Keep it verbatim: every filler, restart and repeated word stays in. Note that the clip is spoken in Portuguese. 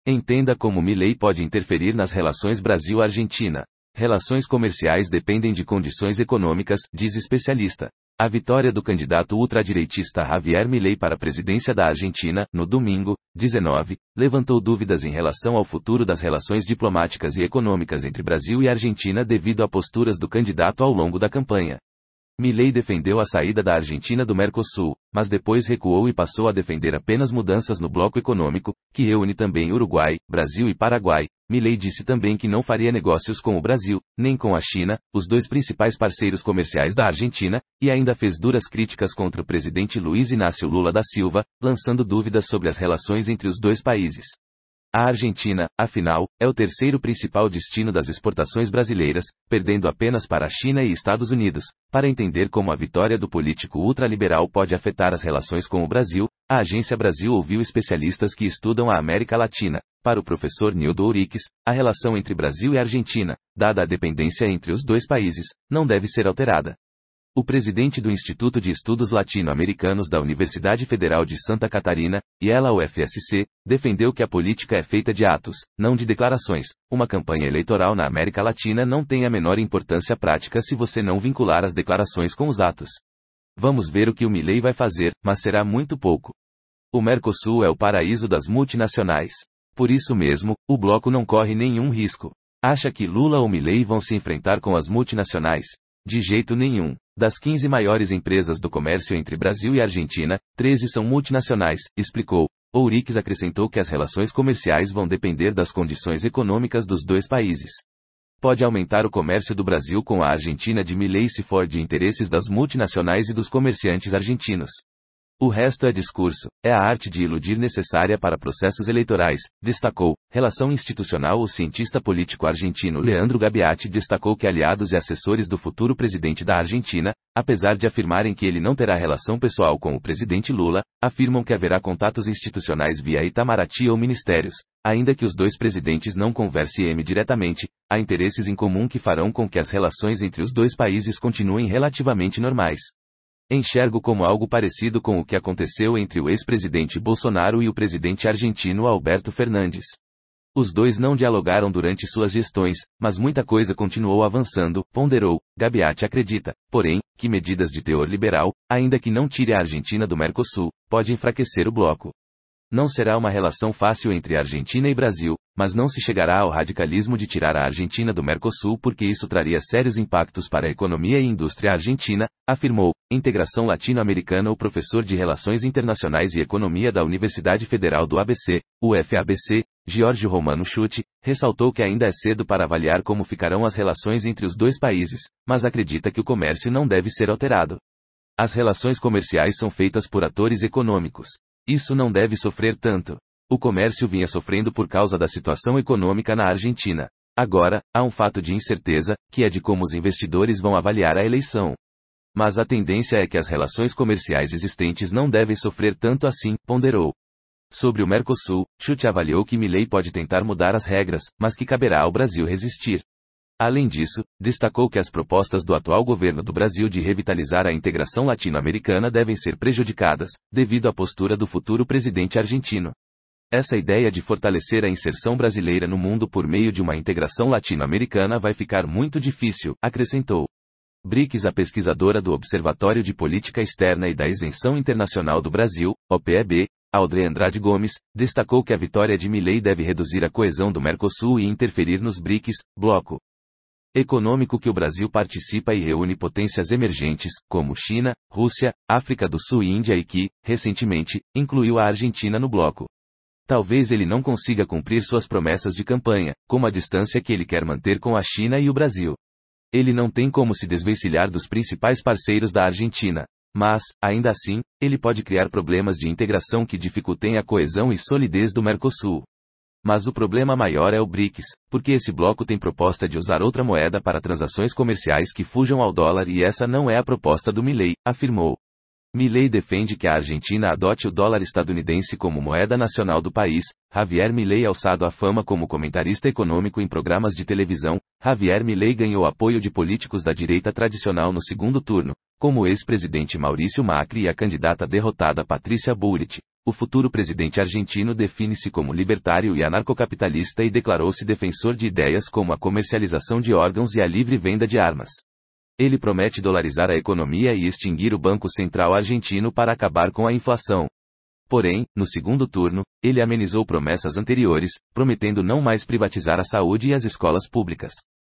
Entenda como Milei pode interferir nas relações Brasil-Argentina. Relações comerciais dependem de condições econômicas, diz especialista. A vitória do candidato ultradireitista Javier Milei para a presidência da Argentina, no domingo, dezenove, levantou dúvidas em relação ao futuro das relações diplomáticas e econômicas entre Brasil e Argentina devido a posturas do candidato ao longo da campanha. Milei defendeu a saída da Argentina do Mercosul, mas depois recuou e passou a defender apenas mudanças no bloco econômico, que reúne também Uruguai, Brasil e Paraguai. Milei disse também que não faria negócios com o Brasil, nem com a China, os dois principais parceiros comerciais da Argentina, e ainda fez duras críticas contra o presidente Luiz Inácio Lula da Silva, lançando dúvidas sobre as relações entre os dois países. A Argentina, afinal, é o terceiro principal destino das exportações brasileiras, perdendo apenas para a China e Estados Unidos. Para entender como a vitória do político ultraliberal pode afetar as relações com o Brasil, a Agência Brasil ouviu especialistas que estudam a América Latina. Para o professor Nildo Ouriques, a relação entre Brasil e Argentina, dada a dependência entre os dois países, não deve ser alterada. O presidente do Instituto de Estudos Latino-Americanos da Universidade Federal de Santa Catarina, I E L A U F S C, defendeu que a política é feita de atos, não de declarações. Uma campanha eleitoral na América Latina não tem a menor importância prática se você não vincular as declarações com os atos. Vamos ver o que o Milei vai fazer, mas será muito pouco. O Mercosul é o paraíso das multinacionais. Por isso mesmo, o bloco não corre nenhum risco. Acha que Lula ou Milei vão se enfrentar com as multinacionais? De jeito nenhum. Das quinze maiores empresas do comércio entre Brasil e Argentina, treze são multinacionais, explicou. Ouriques acrescentou que as relações comerciais vão depender das condições econômicas dos dois países. Pode aumentar o comércio do Brasil com a Argentina de Milei se for de interesses das multinacionais e dos comerciantes argentinos. O resto é discurso, é a arte de iludir necessária para processos eleitorais, destacou. Relação institucional. O cientista político argentino Leandro Gabiati destacou que aliados e assessores do futuro presidente da Argentina, apesar de afirmarem que ele não terá relação pessoal com o presidente Lula, afirmam que haverá contatos institucionais via Itamaraty ou ministérios. Ainda que os dois presidentes não conversem diretamente, há interesses em comum que farão com que as relações entre os dois países continuem relativamente normais. Enxergo como algo parecido com o que aconteceu entre o ex-presidente Bolsonaro e o presidente argentino Alberto Fernandes. Os dois não dialogaram durante suas gestões, mas muita coisa continuou avançando, ponderou. Gabiati acredita, porém, que medidas de teor liberal, ainda que não tire a Argentina do Mercosul, pode enfraquecer o bloco. Não será uma relação fácil entre Argentina e Brasil, mas não se chegará ao radicalismo de tirar a Argentina do Mercosul porque isso traria sérios impactos para a economia e indústria argentina, afirmou. Integração latino-americana. O professor de Relações Internacionais e Economia da Universidade Federal do A B C, U F A B C, Giorgio Romano Schutte, ressaltou que ainda é cedo para avaliar como ficarão as relações entre os dois países, mas acredita que o comércio não deve ser alterado. As relações comerciais são feitas por atores econômicos. Isso não deve sofrer tanto. O comércio vinha sofrendo por causa da situação econômica na Argentina. Agora, há um fato de incerteza, que é de como os investidores vão avaliar a eleição. Mas a tendência é que as relações comerciais existentes não devem sofrer tanto assim, ponderou. Sobre o Mercosul, Schutte avaliou que Milei pode tentar mudar as regras, mas que caberá ao Brasil resistir. Além disso, destacou que as propostas do atual governo do Brasil de revitalizar a integração latino-americana devem ser prejudicadas, devido à postura do futuro presidente argentino. Essa ideia de fortalecer a inserção brasileira no mundo por meio de uma integração latino-americana vai ficar muito difícil, acrescentou. Briques, a pesquisadora do Observatório de Política Externa e da Isenção Internacional do Brasil, O P E B, Audrey Andrade Gomes, destacou que a vitória de Milei deve reduzir a coesão do Mercosul e interferir nos BRICS, bloco econômico que o Brasil participa e reúne potências emergentes, como China, Rússia, África do Sul e Índia e que, recentemente, incluiu a Argentina no bloco. Talvez ele não consiga cumprir suas promessas de campanha, como a distância que ele quer manter com a China e o Brasil. Ele não tem como se desvencilhar dos principais parceiros da Argentina. Mas, ainda assim, ele pode criar problemas de integração que dificultem a coesão e solidez do Mercosul. Mas o problema maior é o BRICS, porque esse bloco tem proposta de usar outra moeda para transações comerciais que fujam ao dólar e essa não é a proposta do Milei, afirmou. Milei defende que a Argentina adote o dólar estadunidense como moeda nacional do país. Javier Milei, alçado à fama como comentarista econômico em programas de televisão, Javier Milei ganhou apoio de políticos da direita tradicional no segundo turno, como o ex-presidente Maurício Macri e a candidata derrotada Patrícia Bullrich. O futuro presidente argentino define-se como libertário e anarcocapitalista e declarou-se defensor de ideias como a comercialização de órgãos e a livre venda de armas. Ele promete dolarizar a economia e extinguir o Banco Central argentino para acabar com a inflação. Porém, no segundo turno, ele amenizou promessas anteriores, prometendo não mais privatizar a saúde e as escolas públicas.